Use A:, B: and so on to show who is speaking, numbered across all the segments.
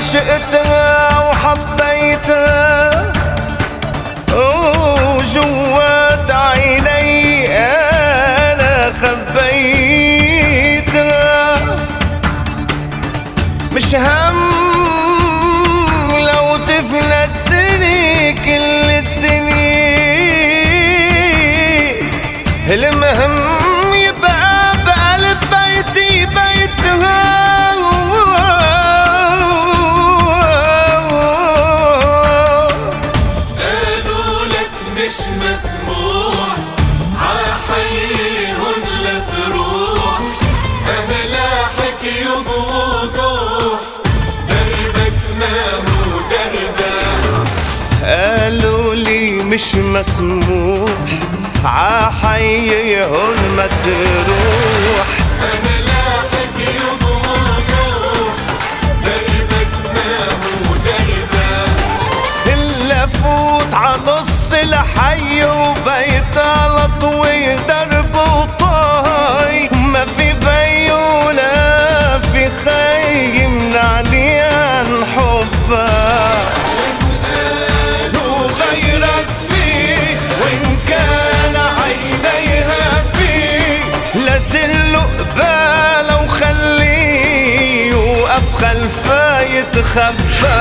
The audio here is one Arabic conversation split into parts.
A: عشقتها وحبيتها وجوات عيني أنا خبيتها. مش هم لو تفلتني كل الدنيا، المهم يبقى بقلب بيتي بيتها.
B: مش مسموح عحيهم لا تروح، أهلاحك يبوضوح دربك ما هو دربك.
A: قالوا لي مش مسموح عحيهم ما تروح،
B: أهلاحك يبوضوح دربك ما هو دربك.
A: إلا فوت عنص الحي وبيت على طوي درب وطاي، ما في بي ولا في خي يمنعني عن حبك. وغيرك فيه وإن كان عينيها فيه، لازله قباله وخليه وقف خلفه يتخبى.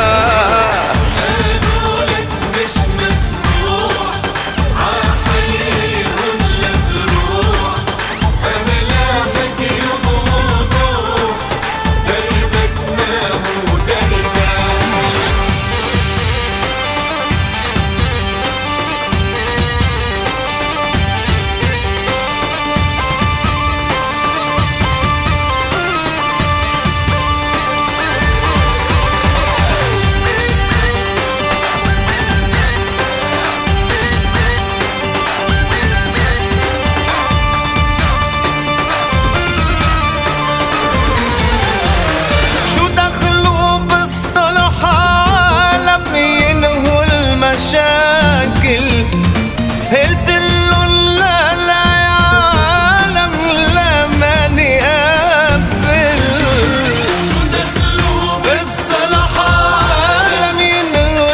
A: قلت لهم لا لا يا عالم لا ماني قابل.
B: شو دخلوا
A: بالصلاح عالم ينهوا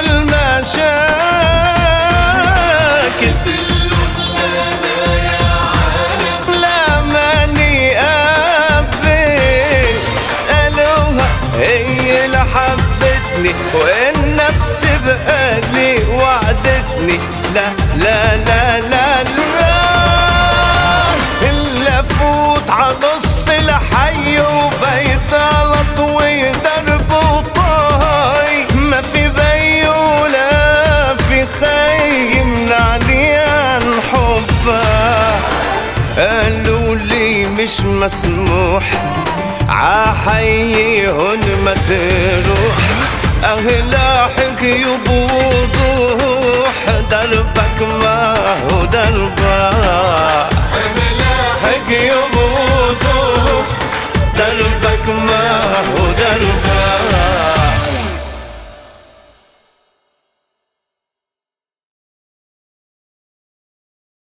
A: المشاكل.
B: قلت لهم لا لا يا عالم
A: لا ماني قابل. اسألوها هي اللي حبتني وإنها بتبقى لي وعدتني. لا لا لا لا لا، إلا فوت عنص الحي وبيت على طوي درب وطاي، ما في بي ولا في خي يمنعني عن حبك. قالوا لي مش مسموح عحيهم ما تروح، أهلاحك يبوضوح دربك ما هو دربك.
B: أهلاحك
A: يبوضوح